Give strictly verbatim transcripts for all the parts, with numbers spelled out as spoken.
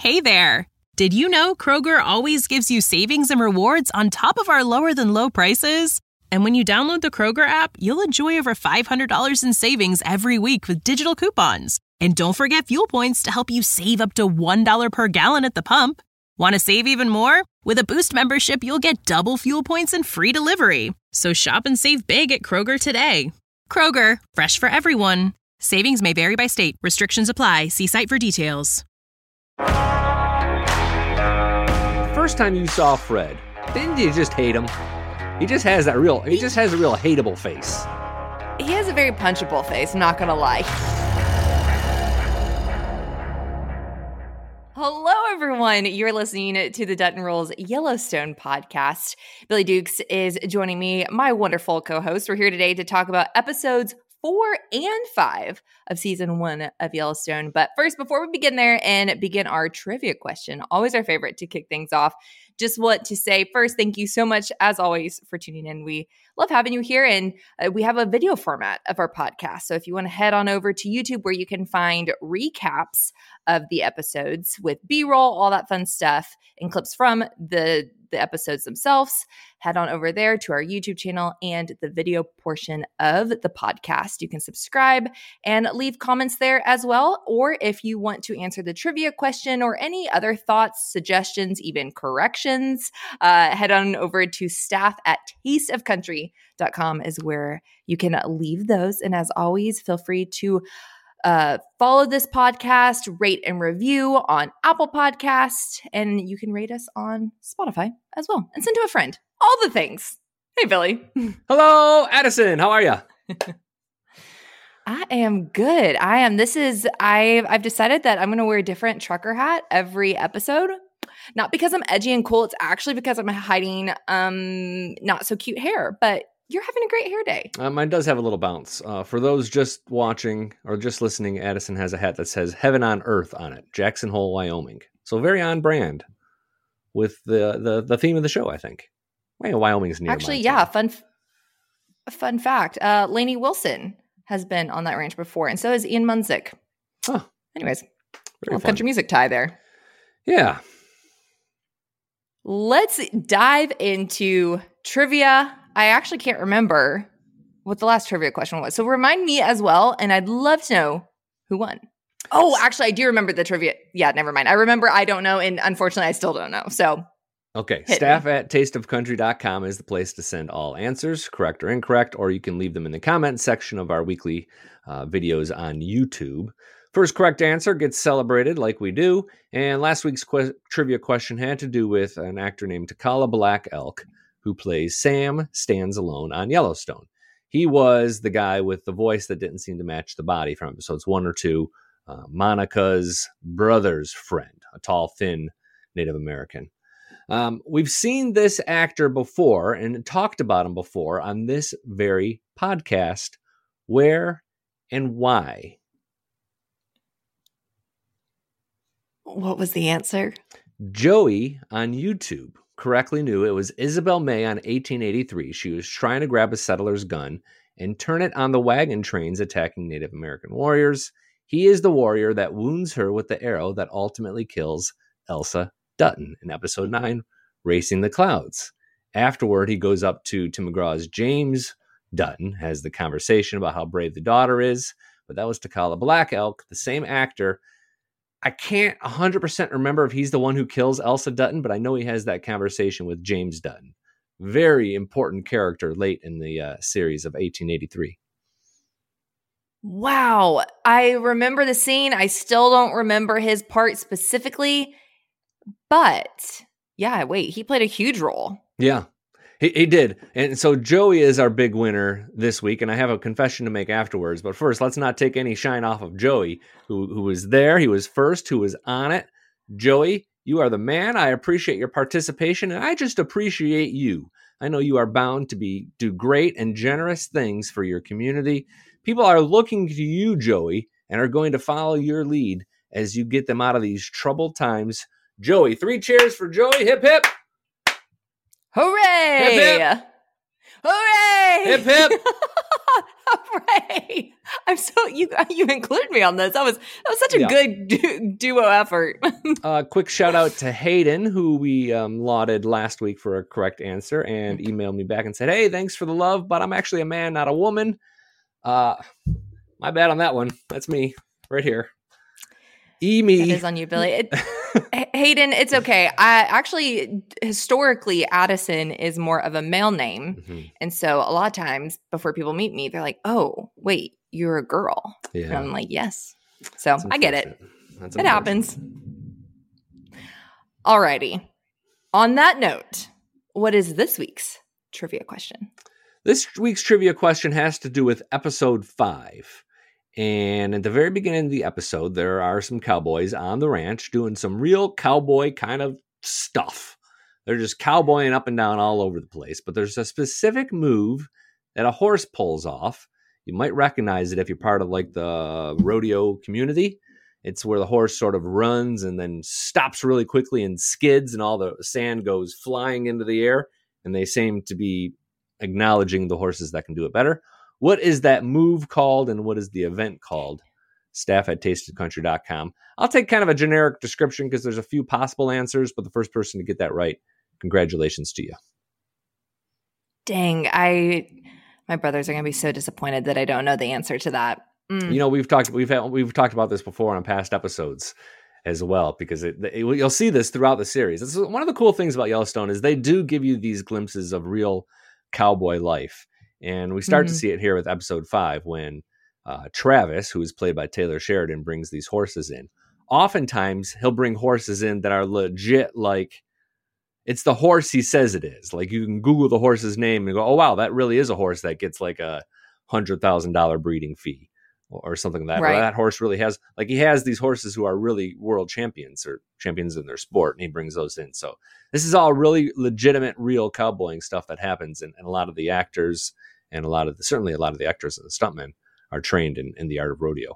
Hey there! Did you know Kroger always gives you savings and rewards on top of our lower-than-low prices? And when you download the Kroger app, you'll enjoy over five hundred dollars in savings every week with digital coupons. And don't forget fuel points to help you save up to one dollar per gallon at the pump. Want to save even more? With a Boost membership, you'll get double fuel points and free delivery. So shop and save big at Kroger today. Kroger, fresh for everyone. Savings may vary by state. Restrictions apply. See site for details. First time you saw Fred, didn't you just hate him? He just has that real, he just has a real hateable face. He has a very punchable face, I'm not gonna lie. Hello, everyone. You're listening to the Dutton Rules Yellowstone podcast. Billy Dukes is joining me, my wonderful co-host. We're here today to talk about episodes four and five of season one of Yellowstone. But first, before we begin there and begin our trivia question, always our favorite to kick things off, just want to say first, thank you so much, as always, for tuning in. We love having you here, and uh, we have a video format of our podcast. So if you want to head on over to YouTube, where you can find recaps of the episodes with B-roll, all that fun stuff, and clips from the the episodes themselves, head on over there to our YouTube channel and the video portion of the podcast. You can subscribe and leave comments there as well. Or if you want to answer the trivia question or any other thoughts, suggestions, even corrections, uh, head on over to staff at taste of country dot com is where you can leave those. And as always, feel free to Uh, follow this podcast, rate and review on Apple Podcasts, and you can rate us on Spotify as well. And send to a friend. All the things. Hey, Billy. Hello, Addison. How are you? I am good. I am. This is, I've, I've decided that I'm going to wear a different trucker hat every episode. Not because I'm edgy and cool. It's actually because I'm hiding um not so cute hair. But you're having a great hair day. Uh, mine does have a little bounce. Uh, for those just watching or just listening, Addison has a hat that says Heaven on Earth on it, Jackson Hole, Wyoming. So very on brand with the the, the theme of the show, I think. Well, Wyoming's near. Actually, yeah, fun fun fact. Uh, Lainey Wilson has been on that ranch before, and so has Ian Munzik. Huh. Anyways, little country music tie there. Yeah. Let's dive into trivia. I actually can't remember what the last trivia question was. So remind me as well, and I'd love to know who won. Oh, actually, I do remember the trivia. Yeah, never mind. I remember I don't know, and unfortunately, I still don't know. So, okay. Staff me. at taste of country dot com is the place to send all answers, correct or incorrect, or you can leave them in the comment section of our weekly uh, videos on YouTube. First correct answer gets celebrated like we do, and last week's que- trivia question had to do with an actor named Takala Black Elk, who plays Sam Stands Alone on Yellowstone. He was the guy with the voice that didn't seem to match the body from episodes one or two, uh, Monica's brother's friend, a tall, thin Native American. Um, we've seen this actor before and talked about him before on this very podcast. Where and why? What was the answer? Joey on YouTube correctly knew it was Isabel May on eighteen eighty-three. She was trying to grab a settler's gun and turn it on the wagon trains attacking Native American warriors. He is the warrior that wounds her with the arrow that ultimately kills Elsa Dutton in episode nine, Racing the Clouds. Afterward, he goes up to Tim McGraw's James Dutton, has the conversation about how brave the daughter is, but that was Takala Black Elk, the same actor. I can't one hundred percent remember if he's the one who kills Elsa Dutton, but I know he has that conversation with James Dutton. Very important character late in the uh, series of eighteen eighty-three. Wow. I remember the scene. I still don't remember his part specifically, but yeah, wait, he played a huge role. Yeah, he, he did. And so Joey is our big winner this week, and I have a confession to make afterwards. But first, let's not take any shine off of Joey, who, who was there. He was first, who was on it. Joey, you are the man. I appreciate your participation, and I just appreciate you. I know you are bound to be do great and generous things for your community. People are looking to you, Joey, and are going to follow your lead as you get them out of these troubled times. Joey, three cheers for Joey. Hip, hip. Hooray! Hip, hip. Hooray! Hip, hip. Hooray! I'm so you you include me on this. That was that was such a Yeah. good du- duo effort. Uh, quick shout out to Hayden, who we um, lauded last week for a correct answer and emailed me back and said, hey, thanks for the love, but I'm actually a man, not a woman. Uh, my bad on that one. That's me right here. E me. It is on you, Billy. It, Hayden, it's okay. I actually, historically, Addison is more of a male name. Mm-hmm. And so a lot of times before people meet me, they're like, oh, wait, you're a girl. Yeah. And I'm like, yes. So I get it. That's It happens. Alrighty. On that note, what is this week's trivia question? This week's trivia question has to do with episode five. And at the very beginning of the episode, there are some cowboys on the ranch doing some real cowboy kind of stuff. They're just cowboying up and down all over the place. But there's a specific move that a horse pulls off. You might recognize it if you're part of like the rodeo community. It's where the horse sort of runs and then stops really quickly and skids and all the sand goes flying into the air. And they seem to be acknowledging the horses that can do it better. What is that move called and what is the event called? Staff at tasted country dot com. I'll take kind of a generic description because there's a few possible answers, but the first person to get that right, congratulations to you. Dang, I my brothers are going to be so disappointed that I don't know the answer to that. Mm. You know, we've talked we've had, we've talked about this before on past episodes as well, because it, it, you'll see this throughout the series. This is one of the cool things about Yellowstone is they do give you these glimpses of real cowboy life. And we start Mm-hmm. to see it here with episode five when uh, Travis, who is played by Taylor Sheridan, brings these horses in. Oftentimes, he'll bring horses in that are legit, like, it's the horse he says it is. Like, you can Google the horse's name and go, oh, wow, that really is a horse that gets like a one hundred thousand dollars breeding fee or, or something like that. Right. Or that horse really has, like, he has these horses who are really world champions or champions in their sport, and he brings those in. So this is all really legitimate, real cowboying stuff that happens. And, and a lot of the actors and a lot of the, certainly a lot of the actors and the stuntmen are trained in, in the art of rodeo.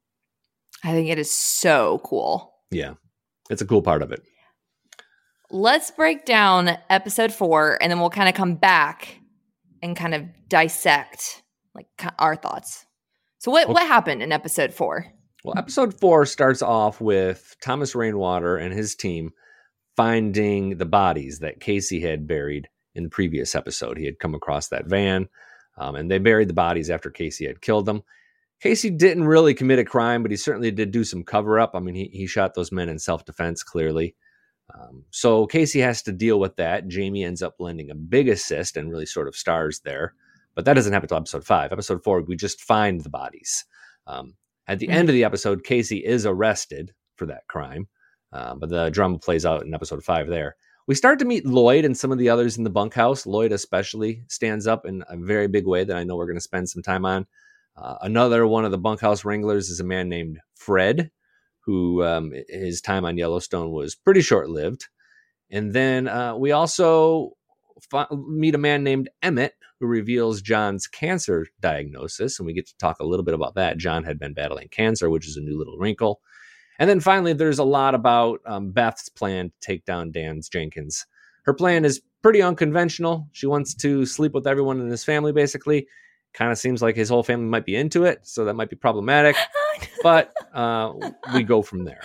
I think it is so cool. Yeah, it's a cool part of it. Let's break down episode four, and then we'll kind of come back and kind of dissect like our thoughts. So what, Okay. what happened in episode four? Well, episode four starts off with Thomas Rainwater and his team finding the bodies that Casey had buried in the previous episode. He had come across that van, um, and they buried the bodies after Casey had killed them. Casey didn't really commit a crime, but he certainly did do some cover-up. I mean, he, he shot those men in self-defense, clearly. Um, so Casey has to deal with that. Jamie ends up lending a big assist and really sort of stars there. But that doesn't happen until episode five. Episode four, we just find the bodies. Um, at the mm-hmm. end of the episode, Casey is arrested for that crime. Uh, but the drama plays out in episode five there. We start to meet Lloyd and some of the others in the bunkhouse. Lloyd especially stands up in a very big way that I know we're going to spend some time on. Uh, another one of the bunkhouse wranglers is a man named Fred, who um, his time on Yellowstone was pretty short-lived. And then uh, we also f- meet a man named Emmett, who reveals John's cancer diagnosis. And we get to talk a little bit about that. John had been battling cancer, which is a new little wrinkle. And then finally, there's a lot about um, Beth's plan to take down Dan Jenkins. Her plan is pretty unconventional. She wants to sleep with everyone in his family, basically. Kind of seems like his whole family might be into it, so that might be problematic. But uh, we go from there.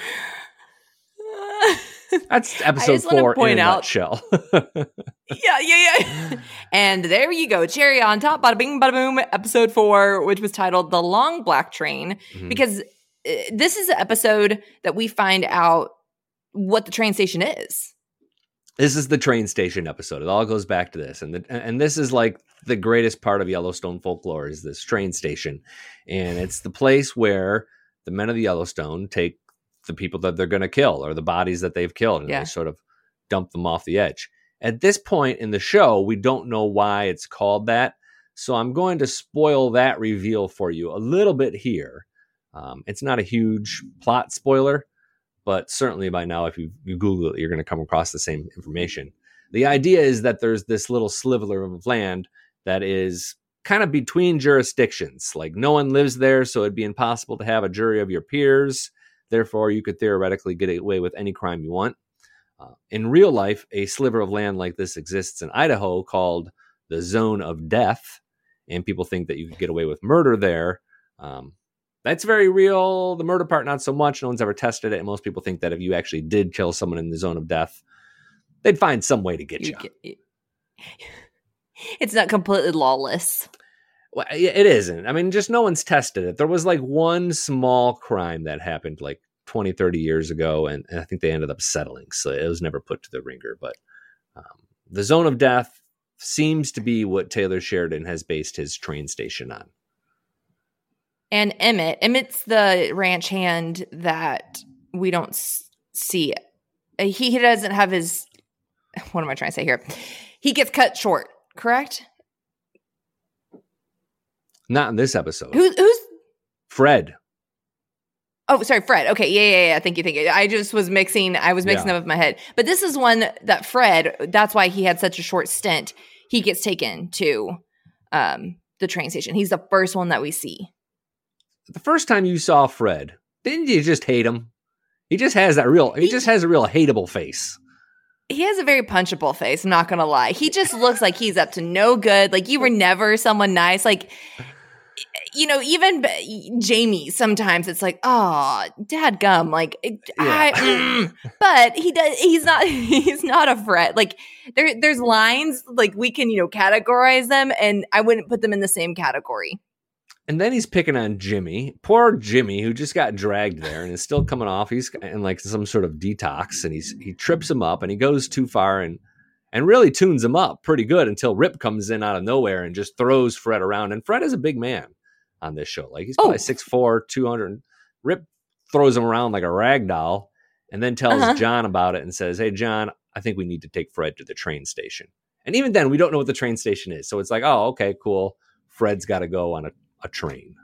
That's episode four in a nutshell. yeah, yeah, yeah. And there you go. Cherry on top, bada bing, bada boom, episode four, which was titled The Long Black Train, mm-hmm. because this is the episode that we find out what the train station is. This is the train station episode. It all goes back to this. And the, and this is like the greatest part of Yellowstone folklore is this train station. And it's the place where the men of the Yellowstone take the people that they're going to kill or the bodies that they've killed. And yeah. they sort of dump them off the edge. At this point in the show, we don't know why it's called that. So I'm going to spoil that reveal for you a little bit here. Um, it's not a huge plot spoiler, but certainly by now, if you, you Google it, you're going to come across the same information. The idea is that there's this little sliver of land that is kind of between jurisdictions. Like no one lives there, so it'd be impossible to have a jury of your peers. Therefore, you could theoretically get away with any crime you want. Uh, in real life, a sliver of land like this exists in Idaho called the Zone of Death. and people think that you could get away with murder there. Um, that's very real. The murder part, not so much. No one's ever tested it. And most people think that if you actually did kill someone in the zone of death, they'd find some way to get you. you. Get, it's not completely lawless. Well, it isn't. I mean, just no one's tested it. There was like one small crime that happened like twenty, thirty years ago, and, and I think they ended up settling. So it was never put to the ringer. But um, the zone of death seems to be what Taylor Sheridan has based his train station on. And Emmett. Emmett's the ranch hand that we don't s- see. He, he doesn't have his... What am I trying to say here? He gets cut short, correct? Not in this episode. Who, who's Fred? Oh, sorry, Fred. Okay, yeah, yeah, yeah. Thank you, thank you. I just was mixing. I was mixing yeah. them up in my head. But this is one that Fred. That's why he had such a short stint. He gets taken to um, the train station. He's the first one that we see. The first time you saw Fred, didn't you just hate him? He just has that real. He, he just has a real hateable face. He has a very punchable face. I'm not gonna lie. He just looks like he's up to no good. Like you were never someone nice. Like. You know, even Jamie, sometimes it's like, oh, dadgum. Like, yeah. I, mm. But he does, he's not, he's not a Fred. Like, there, there's lines, like, we can, you know, categorize them, and I wouldn't put them in the same category. And then he's picking on Jimmy. Poor Jimmy, who just got dragged there and is still coming off. He's in, like, some sort of detox, and he's he trips him up, and he goes too far and and really tunes him up pretty good until Rip comes in out of nowhere and just throws Fred around. And Fred is a big man on this show. Like he's probably oh. six foot four, two hundred. Rip throws him around like a rag doll and then tells uh-huh. John about it and says, hey, John, I think we need to take Fred to the train station. And even then, we don't know what the train station is. So it's like, oh, okay, cool. Fred's got to go on a, a train.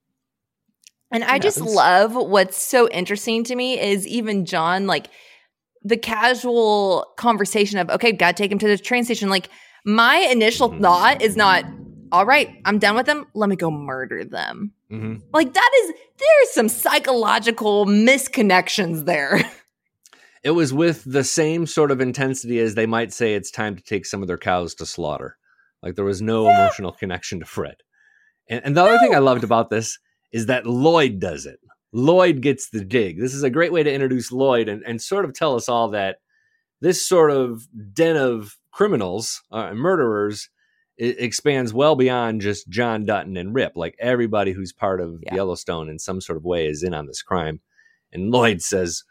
And I just love what's so interesting to me is even John, like the casual conversation of, okay, got to take him to the train station. Like my initial mm-hmm. thought is not, all right, I'm done with them. Let me go murder them. Mm-hmm. Like that is, there's some psychological misconnections there. It was with the same sort of intensity as they might say it's time to take some of their cows to slaughter. Like there was no yeah. emotional connection to Fred. And, and the no. other thing I loved about this is that Lloyd does it. Lloyd gets the dig. This is a great way to introduce Lloyd and, and sort of tell us all that this sort of den of criminals uh, and murderers it expands well beyond just John Dutton and Rip. Like everybody who's part of yeah. Yellowstone in some sort of way is in on this crime. And Lloyd says,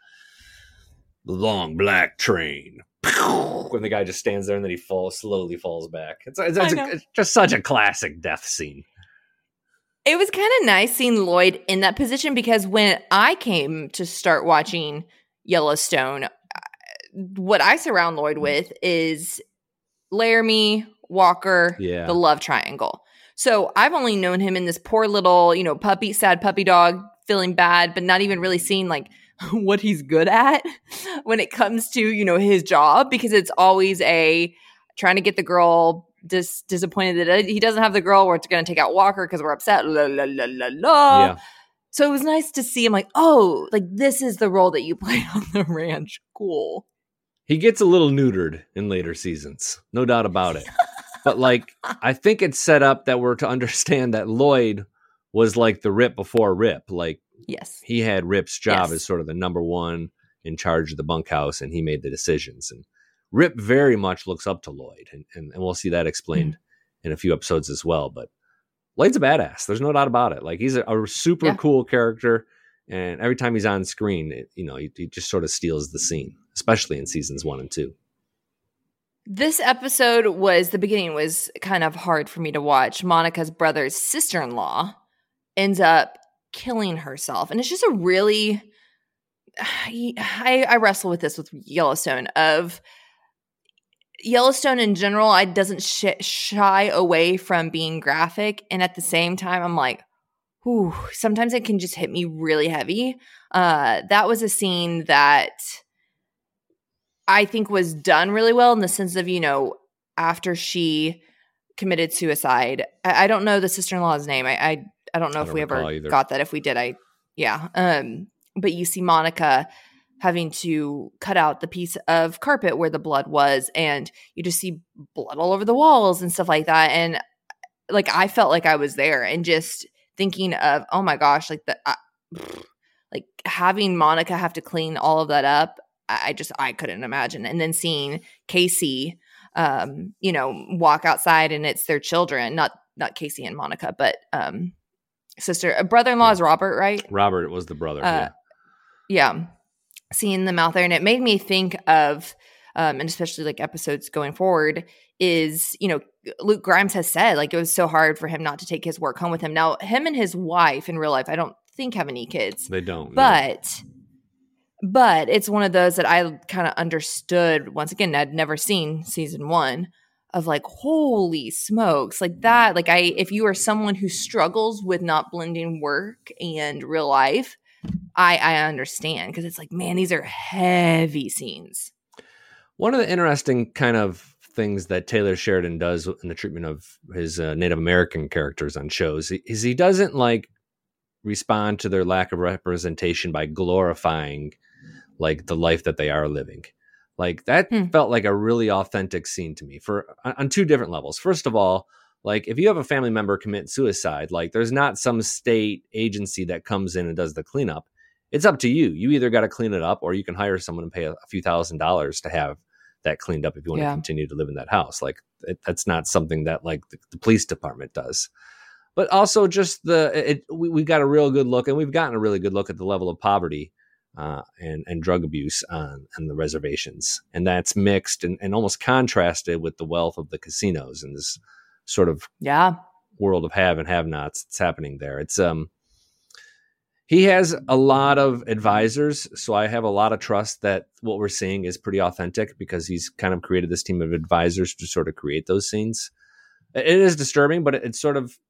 the long black train. When the guy just stands there and then he falls, slowly falls back. It's, it's, it's, a, it's just such a classic death scene. It was kind of nice seeing Lloyd in that position because when I came to start watching Yellowstone, what I surround Lloyd with is Laramie, Walker, yeah. the love triangle. So I've only known him in this poor little, you know, puppy, sad puppy dog, feeling bad, but not even really seeing like what he's good at when it comes to, you know, his job, because it's always a trying to get the girl dis- disappointed that he doesn't have the girl, or it's going to take out Walker because we're upset. La, la, la, la, la. Yeah. So it was nice to see him like, oh, like this is the role that you play on the ranch. Cool. He gets a little neutered in later seasons, no doubt about it. But like, I think it's set up that we're to understand that Lloyd was like the Rip before Rip. Like, yes, he had Rip's job yes. as sort of the number one in charge of the bunkhouse, and he made the decisions. And Rip very much looks up to Lloyd, and, and, and we'll see that explained mm-hmm. in a few episodes as well. But Lloyd's a badass. There's no doubt about it. Like, he's a, a super yeah. cool character, and every time he's on screen, it, you know, he, he just sort of steals the scene, especially in seasons one and two. This episode was, the beginning was kind of hard for me to watch. Monica's brother's sister-in-law ends up killing herself. And it's just a really, I, I wrestle with this with Yellowstone, of Yellowstone in general, I doesn't sh- shy away from being graphic. And at the same time, I'm like, ooh, sometimes it can just hit me really heavy. Uh, that was a scene that I think was done really well in the sense of, you know, after she committed suicide. I, I don't know the sister-in-law's name. I I, I don't know I if don't we ever either. got that. If we did, I, yeah. Um, but you see Monica having to cut out the piece of carpet where the blood was, and you just see blood all over the walls and stuff like that. And like I felt like I was there, and just thinking of, oh my gosh, like the uh, like having Monica have to clean all of that up. I, I just I couldn't imagine. And then seeing Casey, um, you know, walk outside and it's their children, not not Casey and Monica, but um, sister, brother-in-law is Robert, right? Robert was the brother. Uh, yeah. yeah, seeing them out there, and it made me think of. Um, and especially like episodes going forward is, you know, Luke Grimes has said like it was so hard for him not to take his work home with him. Now, him and his wife in real life, I don't think have any kids. They don't. But, no. but it's one of those that I kind of understood. Once again, I'd never seen season one of like, holy smokes, like that. Like I, if you are someone who struggles with not blending work and real life, I, I understand, because it's like, man, these are heavy scenes. One of the interesting kind of things that Taylor Sheridan does in the treatment of his uh, Native American characters on shows is he doesn't like respond to their lack of representation by glorifying like the life that they are living. Like that hmm. felt like a really authentic scene to me for on two different levels. First of all, like if you have a family member commit suicide, like there's not some state agency that comes in and does the cleanup. It's up to you. You either got to clean it up, or you can hire someone and pay a, a few thousand dollars to have that cleaned up if you want yeah. to continue to live in that house. Like it, that's not something that like the, the police department does. But also just the it, we, we got a real good look, and we've gotten a really good look at the level of poverty uh, and and drug abuse on, on the reservations, and that's mixed and, and almost contrasted with the wealth of the casinos and this sort of yeah world of have and have-nots that's happening there. It's um. He has a lot of advisors, so I have a lot of trust that what we're seeing is pretty authentic, because he's kind of created this team of advisors to sort of create those scenes. It is disturbing, but it's sort of,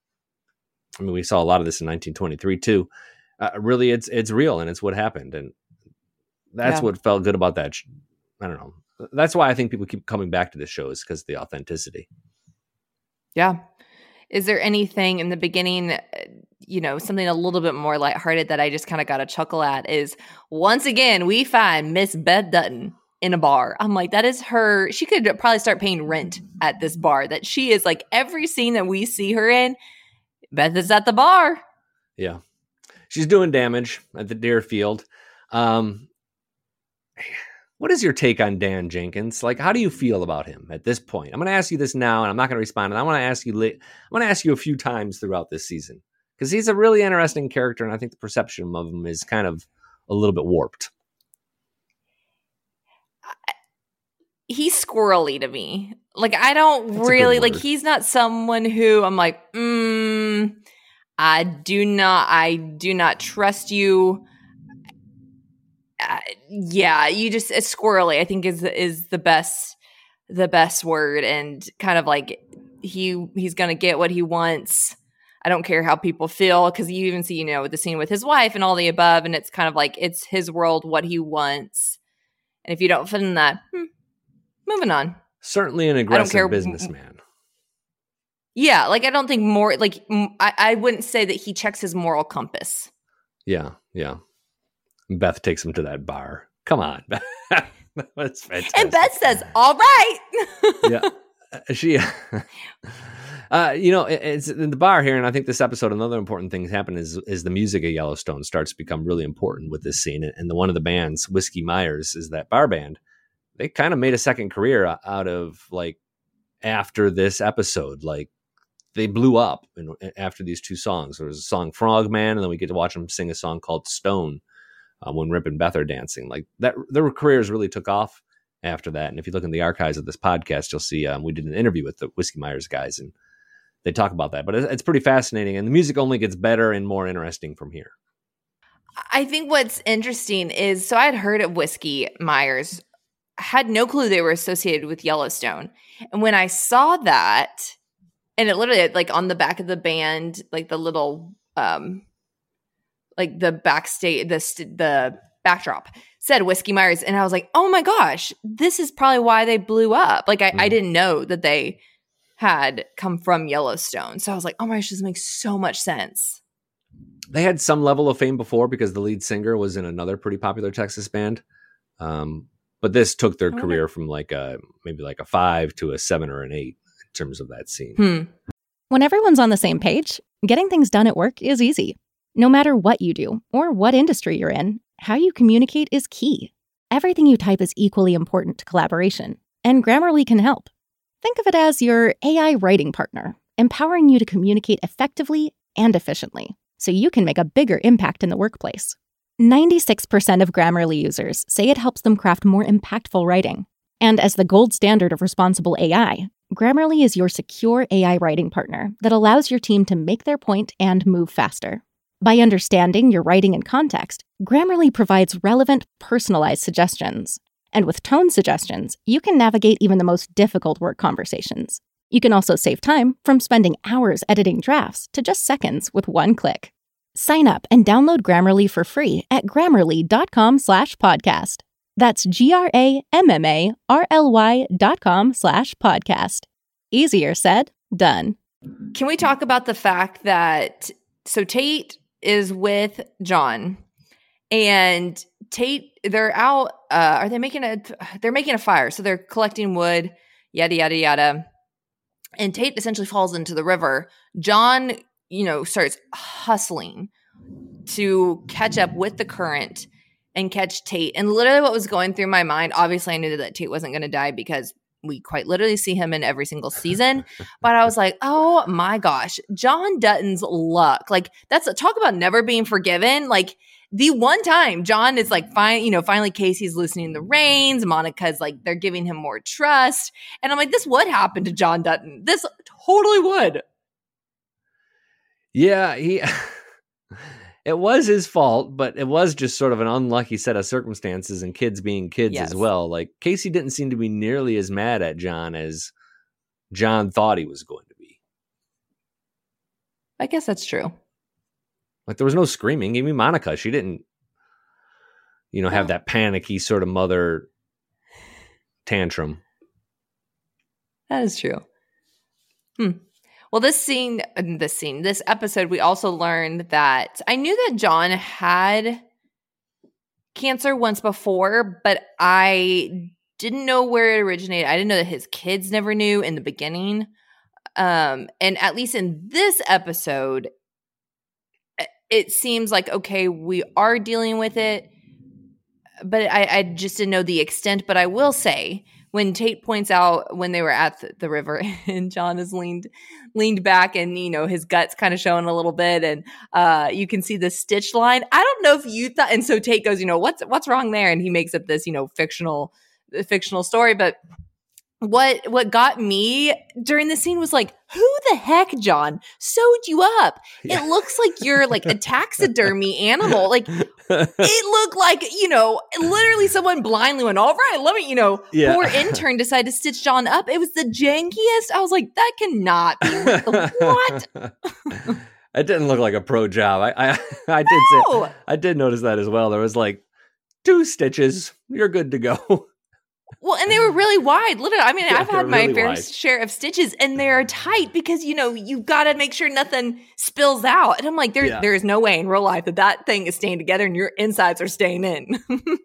I mean, we saw a lot of this in nineteen twenty-three too. Uh, really, it's it's real, and it's what happened, and that's yeah. what felt good about that. I don't know. That's why I think people keep coming back to this show, is because of the authenticity. Yeah. Is there anything in the beginning, you know, something a little bit more lighthearted that I just kind of got a chuckle at is, once again, we find Miss Beth Dutton in a bar. I'm like, that is her. She could probably start paying rent at this bar. That she is like, every scene that we see her in, Beth is at the bar. Yeah. She's doing damage at the Deerfield. Um, what is your take on Dan Jenkins? Like, how do you feel about him at this point? I'm going to ask you this now, and I'm not going to respond. And I want to ask you, I'm going to ask you a few times throughout this season, because he's a really interesting character, and I think the perception of him is kind of a little bit warped. He's squirrely to me. Like, I don't That's really, like, he's not someone who I'm like, mm, I do not, I do not trust you. Uh, yeah, you just, it's squirrely, I think is, is the best, the best word. And kind of like, he, he's going to get what he wants. I don't care how people feel, because you even see, you know, the scene with his wife and all the above, and it's kind of like, it's his world, what he wants. And if you don't fit in that, hmm, moving on. Certainly an aggressive businessman. Yeah, like I don't think more, like I, I wouldn't say that he checks his moral compass. Yeah, yeah. Beth takes him to that bar. Come on. That's fantastic. And Beth says, all right. Yeah. She, uh, you know, it, it's in the bar here. And I think this episode, another important thing that's happened is, is the music of Yellowstone starts to become really important with this scene. And the one of the bands, Whiskey Myers, is that bar band. They kind of made a second career out of like after this episode. Like they blew up in, after these two songs. There was a song Frogman, and then we get to watch them sing a song called Stone. Um, when Rip and Beth are dancing, like that, their careers really took off after that. And if you look in the archives of this podcast, you'll see um, we did an interview with the Whiskey Myers guys, and they talk about that. But it's, it's pretty fascinating, and the music only gets better and more interesting from here. I think what's interesting is, so I had heard of Whiskey Myers, had no clue they were associated with Yellowstone, and when I saw that, and it literally like on the back of the band, like the little. Um, like the backstage, the st- the backdrop said Whiskey Myers. And I was like, oh my gosh, this is probably why they blew up. Like I, mm. I didn't know that they had come from Yellowstone. So I was like, oh my gosh, this makes so much sense. They had some level of fame before because the lead singer was in another pretty popular Texas band. Um, but this took their oh, career okay. from like a, maybe like a five to a seven or an eight in terms of that scene. Hmm. When everyone's on the same page, getting things done at work is easy. No matter what you do or what industry you're in, how you communicate is key. Everything you type is equally important to collaboration, and Grammarly can help. Think of it as your A I writing partner, empowering you to communicate effectively and efficiently, so you can make a bigger impact in the workplace. ninety-six percent of Grammarly users say it helps them craft more impactful writing. And as the gold standard of responsible A I, Grammarly is your secure A I writing partner that allows your team to make their point and move faster. By understanding your writing and context, Grammarly provides relevant, personalized suggestions. And with tone suggestions, you can navigate even the most difficult work conversations. You can also save time from spending hours editing drafts to just seconds with one click. Sign up and download Grammarly for free at grammarly.com slash podcast. That's G-R-A-M-M-A-R-L-Y dot com slash podcast. Easier said, done. Can we talk about the fact that, so Tate is with John, and Tate, they're out, uh, are they making a, they're making a fire. So they're collecting wood, yada, yada, yada. And Tate essentially falls into the river. John, you know, starts hustling to catch up with the current and catch Tate. And literally what was going through my mind, obviously I knew that Tate wasn't going to die because we quite literally see him in every single season. But I was like, oh my gosh, John Dutton's luck. Like, that's a, talk about never being forgiven. Like, the one time John is like, fine, you know, finally Casey's loosening the reins. Monica's like, they're giving him more trust. And I'm like, this would happen to John Dutton. This totally would. Yeah, he... It was his fault, but it was just sort of an unlucky set of circumstances and kids being kids yes. as well. Like, Casey didn't seem to be nearly as mad at John as John thought he was going to be. I guess that's true. Like, there was no screaming. Even Monica, she didn't, you know, have that panicky sort of mother tantrum. That is true. Hmm. Well, this scene, this scene, this episode, we also learned that I knew that John had cancer once before, but I didn't know where it originated. I didn't know that his kids never knew in the beginning. Um, and at least in this episode, it seems like, okay, we are dealing with it, but I, I just didn't know the extent. But I will say, when Tate points out when they were at the, the river and John is leaned leaned back and, you know, his gut's kind of showing a little bit and uh, you can see the stitch line. I don't know if you thought, and so Tate goes, you know, what's what's wrong there? And he makes up this, you know, fictional fictional story. But what what got me during the scene was like, who the heck, John, sewed you up? Yeah. It looks like you're like a taxidermy animal. Like, it looked like, you know, literally someone blindly went, all right, let me, you know, yeah. poor intern decided to stitch John up. It was the jankiest. I was like, that cannot be what? It didn't look like a pro job. I I, I did no. say, I did notice that as well. There was like two stitches. You're good to go. Well, and they were really wide. Literally, I mean, yeah, I've had my really fair wide. share of stitches, and they're tight because, you know, you've got to make sure nothing spills out. And I'm like, there, yeah. there is no way in real life that that thing is staying together and your insides are staying in.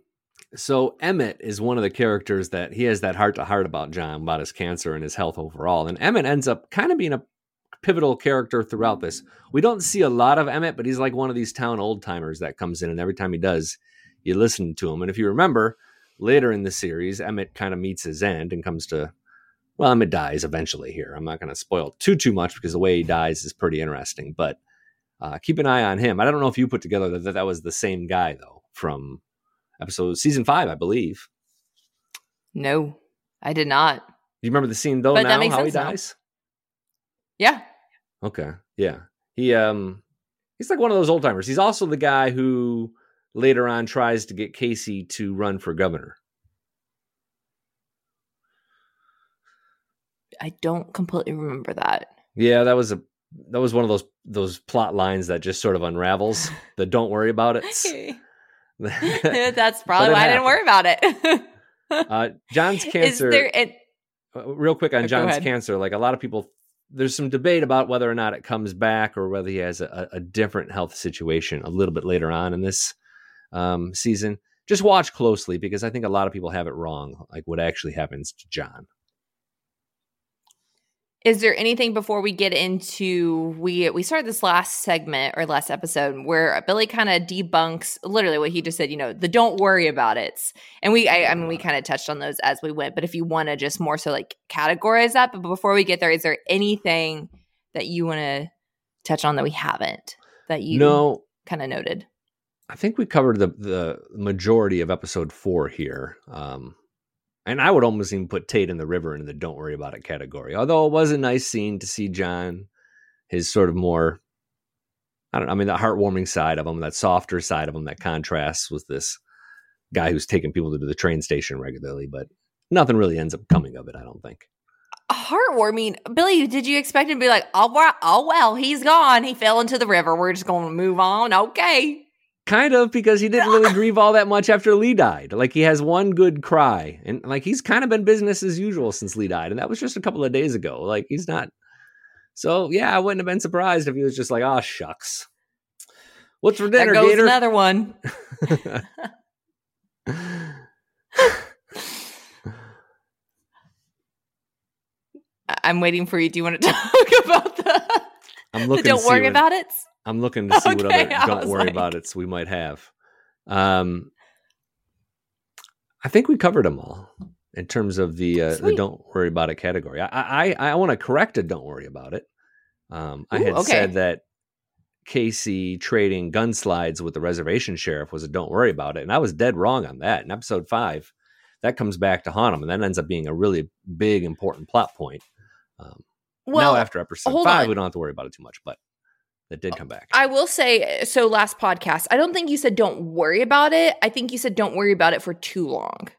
So Emmett is one of the characters that he has that heart-to-heart about John, about his cancer and his health overall. And Emmett ends up kind of being a pivotal character throughout this. We don't see a lot of Emmett, but he's like one of these town old-timers that comes in, and every time he does, you listen to him. And if you remember, later in the series, Emmett kind of meets his end and comes to, well, Emmett dies eventually here. I'm not going to spoil too, too much because the way he dies is pretty interesting, but uh, keep an eye on him. I don't know if you put together that that was the same guy, though, from episode season five, I believe. No, I did not. Do you remember the scene, though, but now, that makes how sense he dies? Now. Yeah. Okay, yeah. He um, He's like one of those old timers. He's also the guy who later on tries to get Casey to run for governor. I don't completely remember that. Yeah, that was a that was one of those those plot lines that just sort of unravels. The don't worry about it. That's probably why happened. I didn't worry about it. uh, John's cancer. Is there an- real quick on oh, John's cancer, like a lot of people, there's some debate about whether or not it comes back or whether he has a, a different health situation a little bit later on in this um, season. Just watch closely because I think a lot of people have it wrong, like what actually happens to John. Is there anything before we get into we we started this last segment or last episode where Billy kind of debunks literally what he just said, you know, the don't worry about it. And we I, I mean we kind of touched on those as we went, but if you want to just more so like categorize that, but before we get there, is there anything that you want to touch on that we haven't that you no kind of noted? I think we covered the the majority of episode four here. Um And I would almost even put Tate in the river in the don't worry about it category. Although it was a nice scene to see John, his sort of more, I don't know, I mean, the heartwarming side of him, that softer side of him that contrasts with this guy who's taking people to the train station regularly. But nothing really ends up coming of it, I don't think. Heartwarming. Billy, did you expect him to be like, oh, well, oh, well, he's gone. He fell into the river. We're just going to move on. Okay. Kind of, because he didn't really grieve all that much after Lee died. Like, he has one good cry. And, like, he's kind of been business as usual since Lee died. And that was just a couple of days ago. Like, he's not. So, yeah, I wouldn't have been surprised if he was just like, oh, shucks. What's for dinner, there goes Gator? Another one. I'm waiting for you. Do you want to talk about the, I'm looking the don't to see worry what, about it? I'm looking to see Okay, what other I don't was worry like- about it we might have. Um, I think we covered them all in terms of the uh, the Sweet. don't worry about it category. I I, I want to correct a don't worry about it. Um, I Ooh, had okay. said that Casey trading gun slides with the reservation sheriff was a don't worry about it, and I was dead wrong on that. In episode five, that comes back to haunt him, and that ends up being a really big, important plot point. Um, Well, now after episode hold five, on. we don't have to worry about it too much, but that did come back. I will say, so last podcast, I don't think you said don't worry about it. I think you said don't worry about it for too long.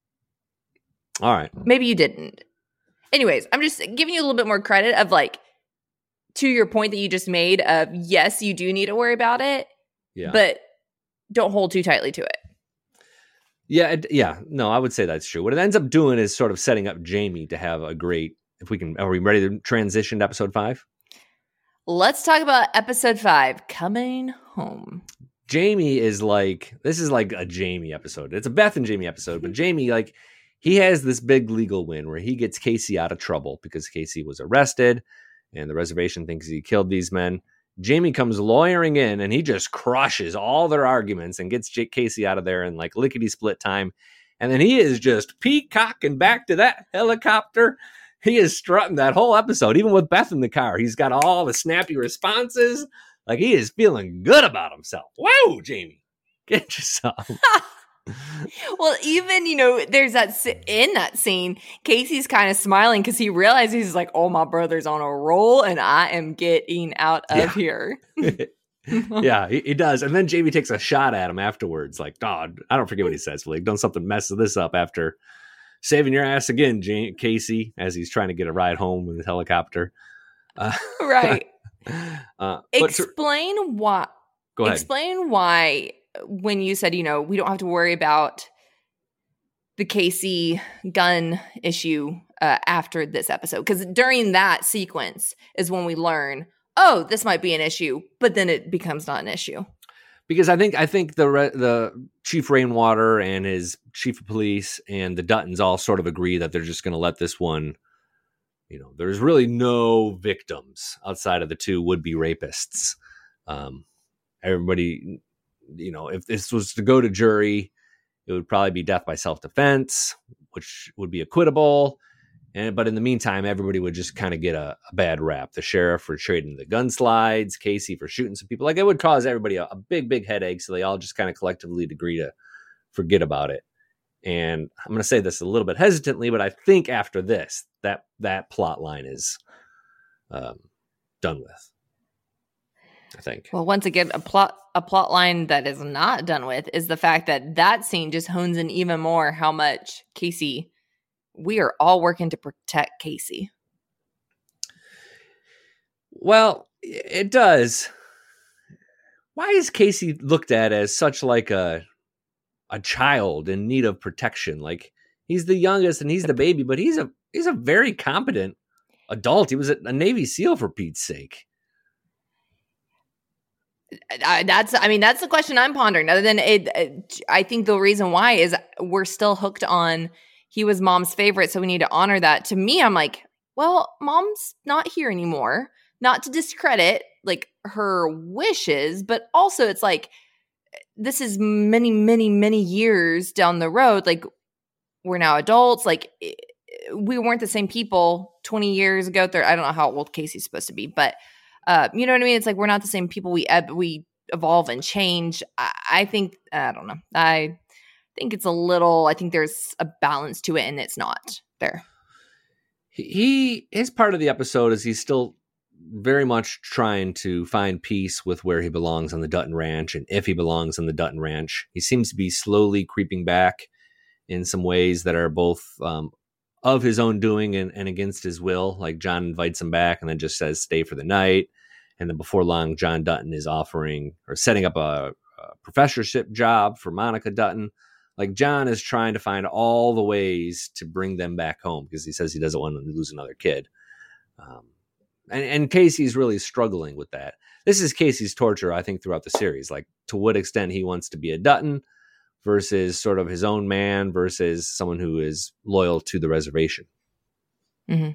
All right. Maybe you didn't. Anyways, I'm just giving you a little bit more credit of like, to your point that you just made of, yes, you do need to worry about it, Yeah. but don't hold too tightly to it. Yeah, it, yeah. No, I would say that's true. What it ends up doing is sort of setting up Jamie to have a great. If we can, are we ready to transition to episode five? Let's talk about episode five, Coming Home. Jamie is like, this is like a Jamie episode. It's a Beth and Jamie episode, but Jamie, like, he has this big legal win where he gets Casey out of trouble because Casey was arrested and the reservation thinks he killed these men. Jamie comes lawyering in and he just crushes all their arguments and gets J- Casey out of there in like lickety split time. And then he is just peacocking back to that helicopter. He is strutting that whole episode, even with Beth in the car. He's got all the snappy responses. Like, he is feeling good about himself. Whoa, Jamie, get yourself. Well, even, you know, there's that s- in that scene, Casey's kind of smiling because he realizes he's like, oh, my brother's on a roll and I am getting out of Yeah. here. Yeah, he, he does. And then Jamie takes a shot at him afterwards. Like, God, I don't forget what he says. Like, don't something mess this up after saving your ass again, J- Casey, as he's trying to get a ride home in his helicopter. Uh, Right. uh, but to- Explain why. go ahead. Explain why when you said, you know, we don't have to worry about the Casey gun issue uh, after this episode. Because during that sequence is when we learn, oh, this might be an issue, but then it becomes not an issue. Because I think I think the re- the Chief Rainwater and his chief of police and the Duttons all sort of agree that they're just going to let this one, you know, there's really no victims outside of the two would-be rapists. Um, everybody, you know, if this was to go to jury, it would probably be death by self-defense, which would be acquittable. And but in the meantime, everybody would just kind of get a, a bad rap. The sheriff for trading the gun slides, Casey for shooting some people. Like, it would cause everybody a, a big, big headache. So they all just kind of collectively agree to forget about it. And I'm going to say this a little bit hesitantly, but I think after this, that that plot line is um, done with. I think. Well, once again, a plot a plot line that is not done with is the fact that that scene just hones in even more how much Casey, we are all working to protect Casey. Well, it does. Why is Casey looked at as such like a a child in need of protection? Like, he's the youngest and he's the baby, but he's a he's a very competent adult. He was a, a Navy SEAL, for Pete's sake. I, that's, I mean, that's the question I'm pondering. Other than it, it, I think the reason why is we're still hooked on he was mom's favorite, so we need to honor that. To me, I'm like, well, mom's not here anymore. Not to discredit like her wishes, but also it's like this is many, many, many years down the road. Like we're now adults. Like we weren't the same people twenty years ago. There, I don't know how old Casey's supposed to be, but uh, you know what I mean? It's like we're not the same people. We ebb, we evolve and change. I, I think, I don't know. I think it's a little, I think there's a balance to it and it's not there. He, his part of the episode is he's still very much trying to find peace with where he belongs on the Dutton Ranch and if he belongs on the Dutton Ranch. He seems to be slowly creeping back in some ways that are both um, of his own doing and, and against his will. Like John invites him back and then just says, stay for the night. And then before long, John Dutton is offering or setting up a, a professorship job for Monica Dutton. Like John is trying to find all the ways to bring them back home because he says he doesn't want to lose another kid. Um, and, and Casey's really struggling with that. This is Casey's torture, I think, throughout the series. Like to what extent he wants to be a Dutton versus sort of his own man versus someone who is loyal to the reservation. Mm-hmm.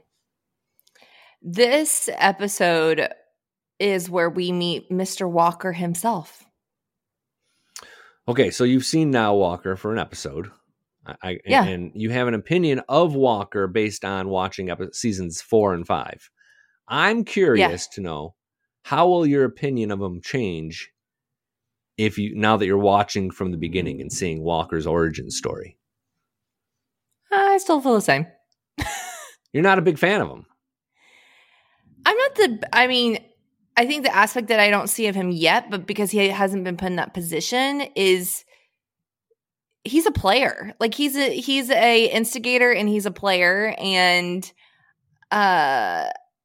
This episode is where we meet Mister Walker himself. Okay, so you've seen now Walker for an episode. I, yeah. And you have an opinion of Walker based on watching episodes, seasons four and five. I'm curious yeah. to know, how will your opinion of him change if you now that you're watching from the beginning and seeing Walker's origin story? I still feel the same. You're not a big fan of him. I'm not the, I mean, I think the aspect that I don't see of him yet, but because he hasn't been put in that position, is he's a player. Like he's a, he's a instigator and he's a player. And uh,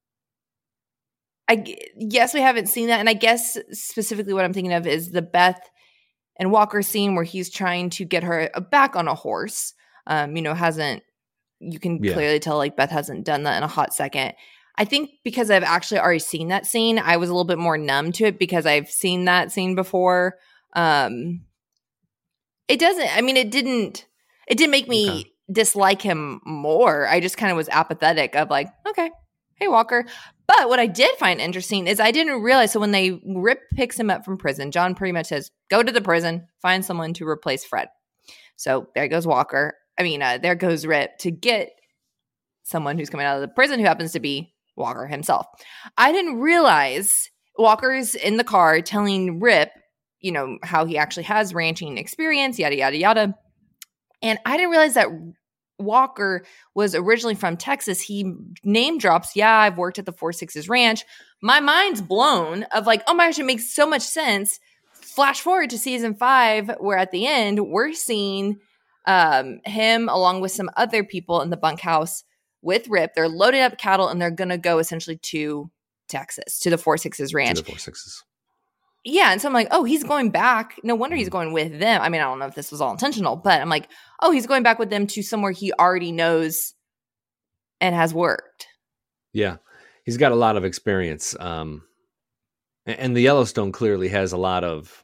I, yes, we haven't seen that. And I guess specifically what I'm thinking of is the Beth and Walker scene where he's trying to get her back on a horse. Um, you know, hasn't, you can yeah. clearly tell like Beth hasn't done that in a hot second. I think because I've actually already seen that scene, I was a little bit more numb to it because I've seen that scene before. Um, it doesn't, I mean, it didn't, it didn't make me okay. dislike him more. I just kind of was apathetic of like, okay, hey, Walker. But what I did find interesting is I didn't realize, so when they Rip picks him up from prison, John pretty much says, go to the prison, find someone to replace Fred. So there goes Walker. I mean, uh, there goes Rip to get someone who's coming out of the prison who happens to be Walker himself. I didn't realize Walker's in the car telling Rip, you know, how he actually has ranching experience, yada, yada, yada. And I didn't realize that Walker was originally from Texas. He name drops, yeah, I've worked at the Four Sixes Ranch. My mind's blown of like, oh my gosh, it makes so much sense. Flash forward to season five, where at the end, we're seeing um, him along with some other people in the bunkhouse with Rip. They're loading up cattle and they're going to go essentially to Texas, to the Four Sixes Ranch. To the Four Sixes. Yeah. And so I'm like, oh, he's going back. No wonder he's going with them. I mean, I don't know if this was all intentional, but I'm like, oh, he's going back with them to somewhere he already knows and has worked. Yeah. He's got a lot of experience. Um, and the Yellowstone clearly has a lot of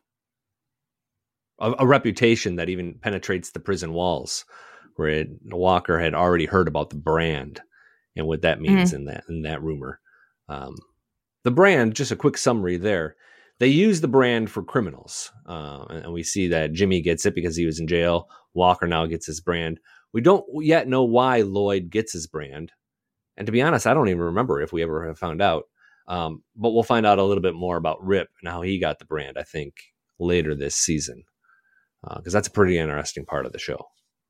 a, a reputation that even penetrates the prison walls, where it, Walker had already heard about the brand and what that means mm-hmm. in that in that rumor. Um, the brand, just a quick summary there. They use the brand for criminals. Uh, and we see that Jimmy gets it because he was in jail. Walker now gets his brand. We don't yet know why Lloyd gets his brand. And to be honest, I don't even remember if we ever have found out. Um, but we'll find out a little bit more about Rip and how he got the brand, I think, later this season. Because uh, that's a pretty interesting part of the show.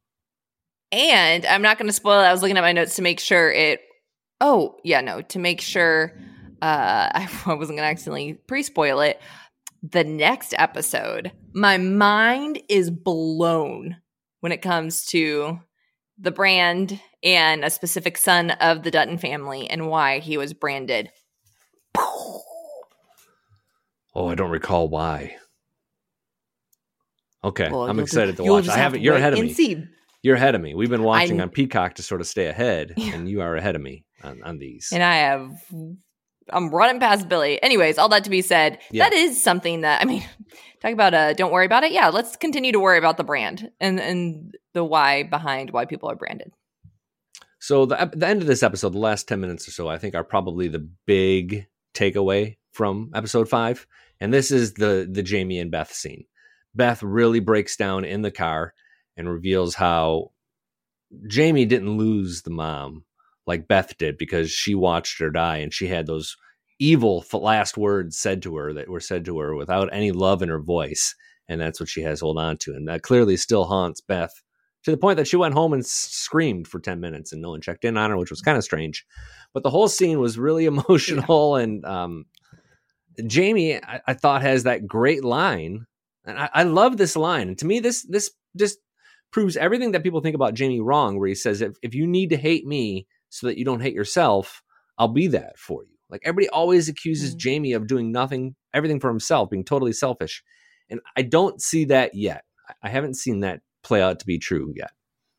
And I'm not going to spoil it. I was looking at my notes to make sure it... Oh, yeah, no. To make sure... Uh, I wasn't going to accidentally pre-spoil it. The next episode, my mind is blown when it comes to the brand and a specific son of the Dutton family and why he was branded. Oh, I don't recall why. Okay, well, I'm excited just, to watch. I haven't. You're ahead of me. See. You're ahead of me. We've been watching I, on Peacock to sort of stay ahead, yeah. and you are ahead of me on, on these. And I have... I'm running past Billy. Anyways, all that to be said, yeah. that is something that, I mean, talk about uh, don't worry about it. Yeah, let's continue to worry about the brand and, and the why behind why people are branded. So the the end of this episode, the last ten minutes or so, I think are probably the big takeaway from episode five. And this is the the Jamie and Beth scene. Beth really breaks down in the car and reveals how Jamie didn't lose the mom like Beth did because she watched her die, and she had those evil last words said to her that were said to her without any love in her voice. And that's what she has to hold on to. And that clearly still haunts Beth to the point that she went home and screamed for ten minutes and no one checked in on her, which was kind of strange. But the whole scene was really emotional. Yeah. And um, Jamie, I, I thought, has that great line. And I, I love this line. And to me, this this just proves everything that people think about Jamie wrong, where he says, if, if you need to hate me so that you don't hate yourself, I'll be that for you. Like, everybody always accuses mm-hmm. Jamie of doing nothing, everything for himself, being totally selfish. And I don't see that yet. I haven't seen that play out to be true yet.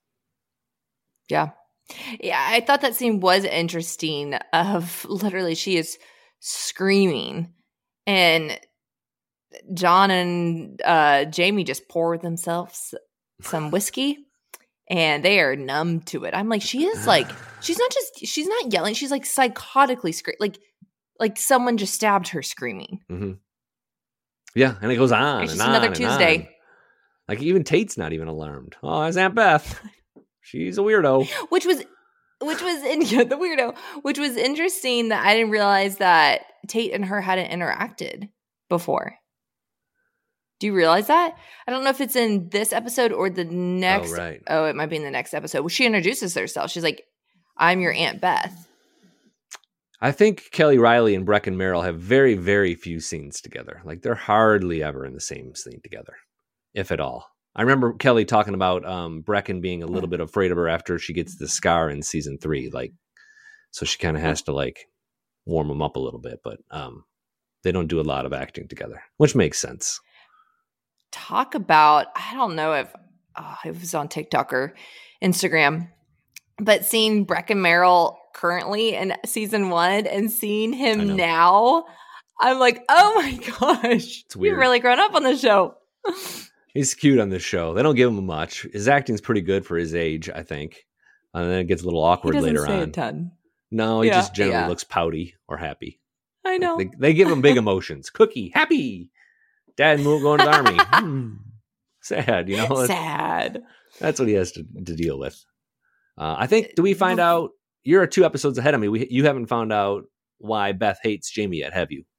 Yeah. Yeah, I thought that scene was interesting of literally she is screaming and John and uh, Jamie just pour themselves some whiskey and they are numb to it. I'm like, she is like, she's not just, she's not yelling. She's like psychotically screaming. Like, like someone just stabbed her screaming. Mm-hmm. Yeah. And it goes on it's and just on another and Tuesday. on. Like, even Tate's not even alarmed. Oh, it's Aunt Beth. She's a weirdo. Which was, which was in yeah, the weirdo, which was interesting that I didn't realize that Tate and her hadn't interacted before. Do you realize that? I don't know if it's in this episode or the next. Oh, right. Oh, it might be in the next episode. Well, she introduces herself. She's like, I'm your Aunt Beth. I think Kelly Riley and Breckin Merrill have very, very few scenes together. Like, they're hardly ever in the same scene together, if at all. I remember Kelly talking about um, Breckin being a little bit afraid of her after she gets the scar in season three. Like, so she kind of has to like warm him up a little bit, but um, they don't do a lot of acting together, which makes sense. Talk about, I don't know if oh, it was on TikTok or Instagram, but seeing Breckin Merrill currently in season one and seeing him now, I'm like, oh my gosh, it's weird. You've really grown up on the show. He's cute on this show. They don't give him much. His acting's pretty good for his age, I think. And then it gets a little awkward he doesn't later say on. A ton. No, he yeah, just generally yeah. looks pouty or happy. I know. Like, they, they give him big emotions. Cookie, happy. Dad moved going to the army. Hmm. Sad, you know. Sad. That's what he has to, to deal with. Uh, I think. Do we find out? You're two episodes ahead of me. We you haven't found out why Beth hates Jamie yet, have you?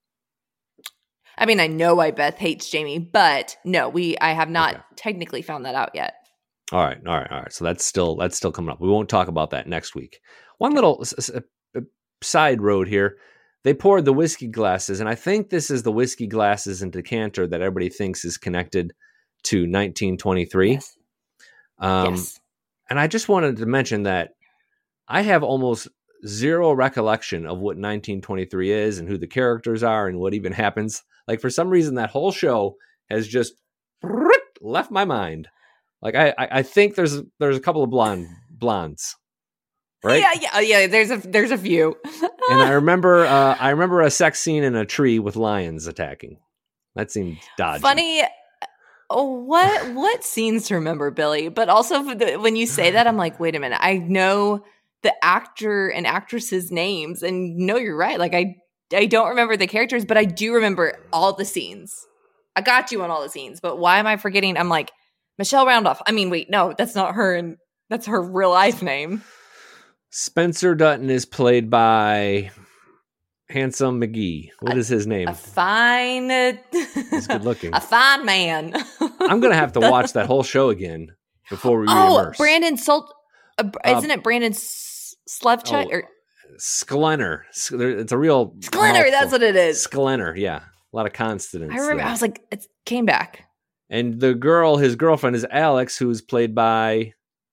I mean, I know why Beth hates Jamie, but no, we I have not okay. technically found that out yet. All right, all right, all right. So that's still that's still coming up. We won't talk about that next week. One little s- s- side road here. They poured the whiskey glasses, and I think this is the whiskey glasses and decanter that everybody thinks is connected to nineteen twenty-three. Yes. Um, yes. And I just wanted to mention that I have almost zero recollection of what nineteen twenty-three is and who the characters are and what even happens. Like, for some reason, that whole show has just left my mind. Like, I, I think there's there's a couple of blonde blondes, right? Yeah, yeah, yeah. There's a there's a few. And I remember uh, I remember a sex scene in a tree with lions attacking. That seemed dodgy. Funny. Oh, what what scenes to remember, Billy? But also when you say that, I'm like, wait a minute. I know the actor and actresses' names, and no, you're right. Like, I I don't remember the characters, but I do remember all the scenes. I got you on all the scenes, but why am I forgetting? I'm like, Michelle Roundoff. I mean, wait, no, that's not her, and that's her real life name. Spencer Dutton is played by Handsome McGee. What a, is his name? A fine. He's good looking. A fine man. I'm gonna have to watch that whole show again before we oh, reimmerse. Brandon Salt. Uh, isn't uh, it Brandon Slevchuk? Oh, or Sklenner. It's a real Sklenner. That's what it is. Sklenner. Yeah, a lot of consonants. I remember. There. I was like, it came back. And the girl, his girlfriend, is Alex, who's played by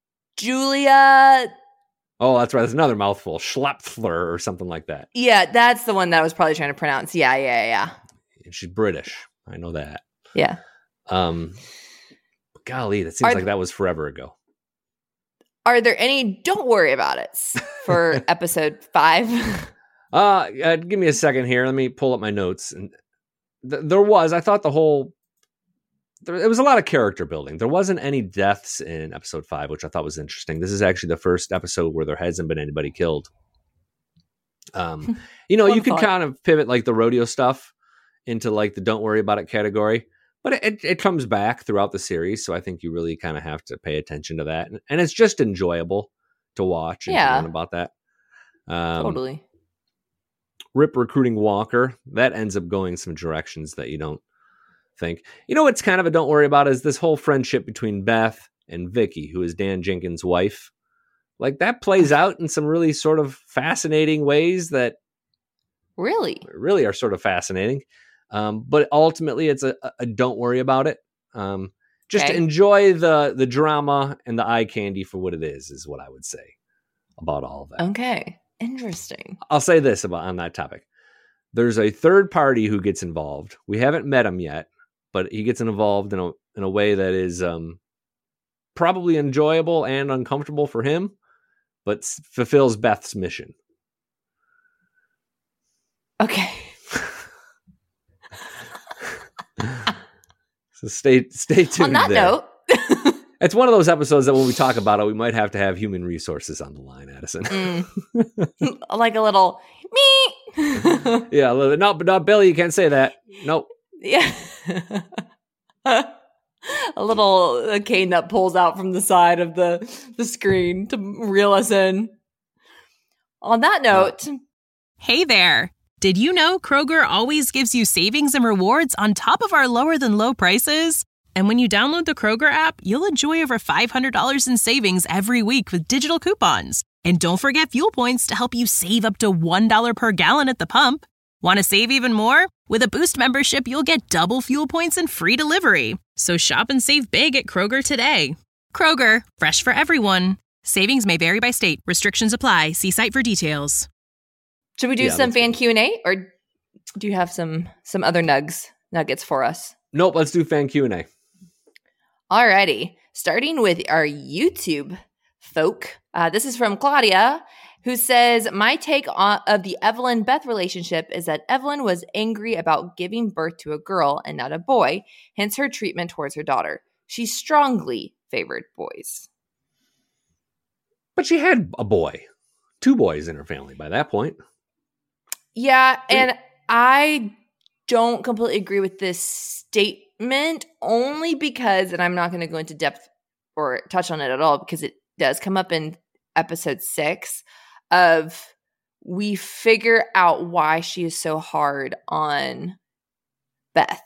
Julia. Oh, that's right. There's another mouthful. Schlepfler or something like that. Yeah, that's the one that I was probably trying to pronounce. Yeah, yeah, yeah. She's British. I know that. Yeah. Um, golly, that seems Are, like that was forever ago. Are there any? Don't worry about it for episode five. uh, uh, give me a second here. Let me pull up my notes. And th- there was. I thought the whole there, it was a lot of character building. There wasn't any deaths in episode five, which I thought was interesting. This is actually the first episode where there hasn't been anybody killed. Um, you know, you could thought. kind of pivot like the rodeo stuff into like the don't worry about it category, but it, it comes back throughout the series. So I think you really kind of have to pay attention to that. And, and it's just enjoyable to watch and Yeah. to learn about that. Um, Totally. Rip recruiting Walker, that ends up going some directions that you don't think. You know what's kind of a don't worry about is this whole friendship between Beth and Vicky, who is Dan Jenkins' wife. Like that plays out in some really sort of fascinating ways that Really? really are sort of fascinating. Um, but ultimately it's a, a don't worry about it. Um, just Okay. enjoy the the drama and the eye candy for what it is, is what I would say about all of that. Okay. Interesting. I'll say this about on that topic. There's a third party who gets involved. We haven't met him yet, but he gets involved in a in a way that is um, probably enjoyable and uncomfortable for him, but s- fulfills Beth's mission. Okay. So stay stay tuned. On that there. note, It's one of those episodes that when we talk about it, we might have to have human resources on the line, Addison. mm, like a little me. Yeah, a little, no, but not Billy. You can't say that. Nope. Yeah. A little a cane that pulls out from the side of the, the screen to reel us in. On that note, Hey there! Did you know Kroger always gives you savings and rewards on top of our lower than low prices? And when you download the Kroger app, you'll enjoy over five hundred dollars in savings every week with digital coupons. And don't forget fuel points to help you save up to one dollar per gallon at the pump. Want to save even more? With a Boost membership, you'll get double fuel points and free delivery. So shop and save big at Kroger today. Kroger, fresh for everyone. Savings may vary by state. Restrictions apply. See site for details. should we do Yeah, some let's fan Q and A, or do you have some some other nugs nuggets for us? Nope. Let's do fan Q and A. Alrighty, starting with our YouTube folk. Uh, this is from Claudia, who says, my take on, of the Evelyn-Beth relationship is that Evelyn was angry about giving birth to a girl and not a boy, hence her treatment towards her daughter. She strongly favored boys. But she had a boy, two boys in her family by that point. Yeah, and I don't completely agree with this statement, only because, and I'm not going to go into depth or touch on it at all, because it does come up in episode six of we figure out why she is so hard on Beth.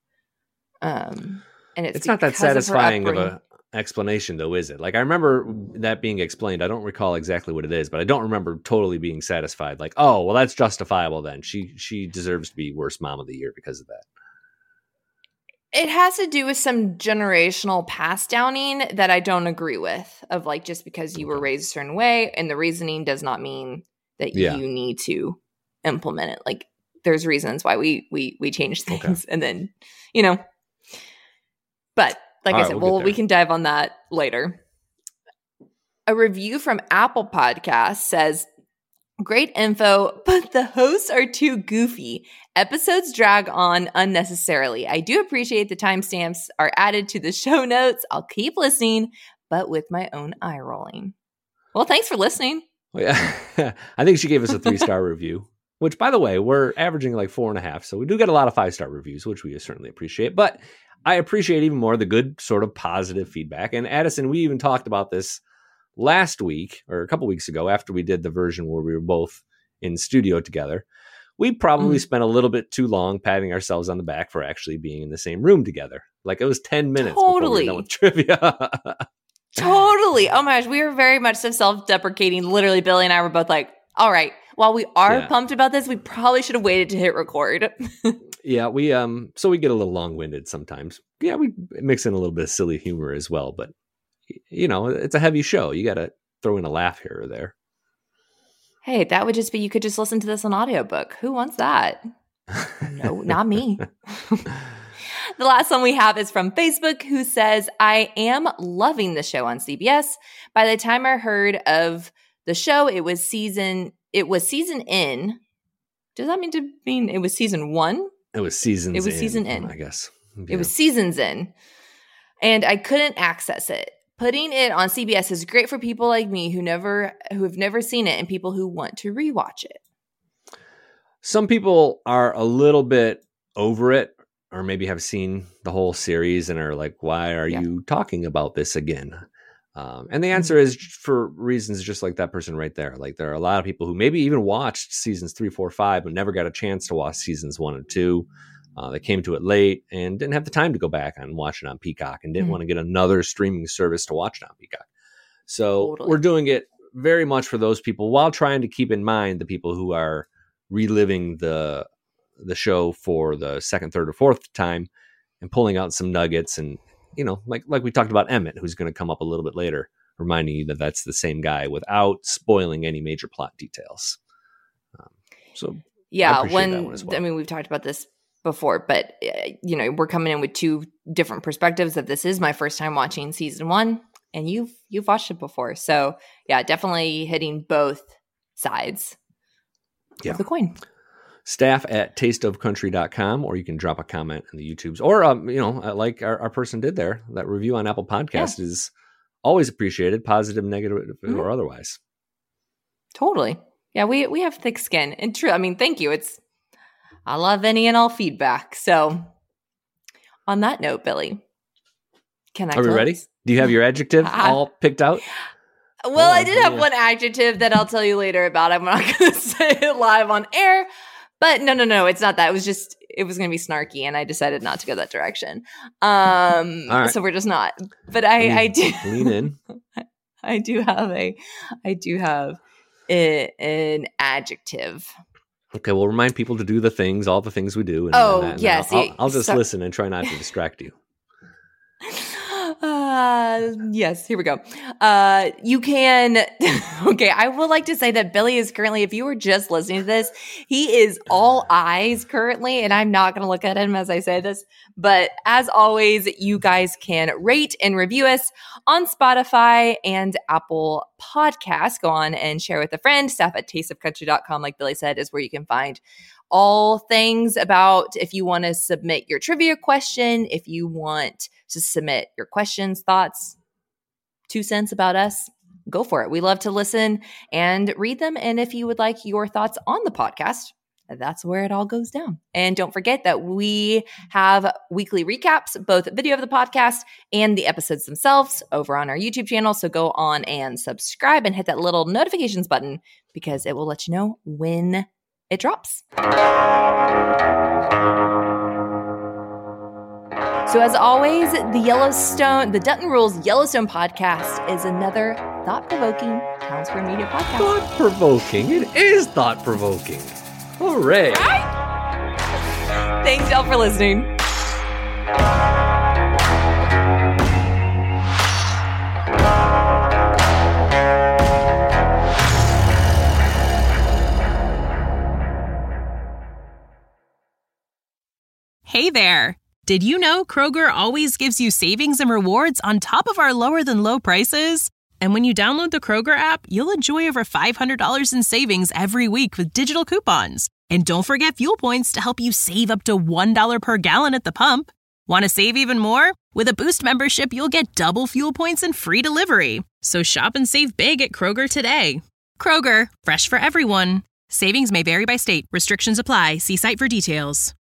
Um, and it's, It's not that because of her satisfying of upbringing. a explanation, though, is it? Like, I remember that being explained. I don't recall exactly what it is, but I don't remember totally being satisfied. Like, oh, well, that's justifiable then. She she deserves to be worst mom of the year because of that. It has to do with some generational pass downing that I don't agree with, of like, just because you were Okay. raised a certain way and the reasoning does not mean that Yeah. you need to implement it. Like, there's reasons why we we we change Okay. things, and then, you know. But like All I right, said, we'll well, get we there. can dive on that later. A review from Apple Podcasts says, great info, but the hosts are too goofy. Episodes drag on unnecessarily. I do appreciate the timestamps are added to the show notes. I'll keep listening, but with my own eye rolling. Well, thanks for listening. Well, yeah. I think she gave us a three star review, which, by the way, we're averaging like four and a half. So we do get a lot of five star reviews, which we certainly appreciate. But I appreciate even more the good sort of positive feedback. And Addison, we even talked about this last week or a couple weeks ago after we did the version where we were both in studio together. We probably Mm. spent a little bit too long patting ourselves on the back for actually being in the same room together. Like it was ten minutes before we were Totally. done with trivia. Totally. Oh my gosh, we were very much so self-deprecating. Literally, Billy and I were both like, all right, while we are Yeah. pumped about this, we probably should have waited to hit record. Yeah, we um so we get a little long-winded sometimes. Yeah, we mix in a little bit of silly humor as well, but you know, it's a heavy show. You got to throw in a laugh here or there. Hey, that would just be, you could just listen to this on audiobook. Who wants that? No, not me. The last one we have is from Facebook, who says, I am loving the show on C B S. By the time I heard of the show, it was season, it was season in. Does that mean to mean it was season one? It was seasons It was in, season in. I guess. Yeah. It was seasons in, and I couldn't access it. Putting it on C B S is great for people like me who never who have never seen it and people who want to rewatch it. Some people are a little bit over it, or maybe have seen the whole series and are like, why are yeah. you talking about this again? Um, and the answer mm-hmm. is for reasons just like that person right there. Like there are a lot of people who maybe even watched seasons three, four, five, but never got a chance to watch seasons one and two. Uh, they came to it late and didn't have the time to go back and watch it on Peacock and didn't mm-hmm. want to get another streaming service to watch it on Peacock. So totally. We're doing it very much for those people while trying to keep in mind the people who are reliving the the show for the second, third, or fourth time and pulling out some nuggets. And, you know, like like we talked about Emmett, who's going to come up a little bit later, reminding you that that's the same guy without spoiling any major plot details. Um, so yeah, I when well. I mean, we've talked about this before, but uh, you know, we're coming in with two different perspectives. That this is my first time watching season one, and you've you've watched it before, so yeah, definitely hitting both sides yeah. of the coin. Staff at taste of country dot com, or you can drop a comment in the YouTubes, or um, you know, like our, our person did there. That review on Apple Podcast yeah. is always appreciated, positive, negative, mm-hmm. or otherwise. Totally, yeah. We we have thick skin, and true. I mean, thank you. It's I love any and all feedback. So, on that note, Billy, can I? Are we close? ready? Do you have your adjective I, all picked out? Well, oh, I did yeah. have one adjective that I'll tell you later about. I'm not going to say it live on air, but no, no, no, it's not that. It was just it was going to be snarky, and I decided not to go that direction. Um, right. So we're just not. But I, lean, I do lean in. I do have a, I do have a, an adjective. Okay, well, remind people to do the things, all the things we do. And, oh, and that, and yes. I'll, I'll, I'll just so- listen and try not to distract you. Uh, yes, here we go. Uh, you can, okay, I would like to say that Billy is currently, if you were just listening to this, he is all eyes currently, and I'm not going to look at him as I say this, but as always, you guys can rate and review us on Spotify and Apple Podcasts. Go on and share with a friend. Staff at taste of country dot com, like Billy said, is where you can find all things about if you want to submit your trivia question, if you want to submit your questions, thoughts, two cents about us, go for it. We love to listen and read them. And if you would like your thoughts on the podcast, that's where it all goes down. And don't forget that we have weekly recaps, both video of the podcast and the episodes themselves over on our YouTube channel. So go on and subscribe and hit that little notifications button because it will let you know when it drops. So as always, the Yellowstone, the Dutton Rules Yellowstone podcast is another thought-provoking Town Square Media podcast. Thought-provoking? It is thought-provoking. Hooray. Right? Thanks, y'all, for listening. Hey there. Did you know Kroger always gives you savings and rewards on top of our lower than low prices? And when you download the Kroger app, you'll enjoy over five hundred dollars in savings every week with digital coupons. And don't forget fuel points to help you save up to one dollar per gallon at the pump. Want to save even more? With a Boost membership, you'll get double fuel points and free delivery. So shop and save big at Kroger today. Kroger, fresh for everyone. Savings may vary by state. Restrictions apply. See site for details.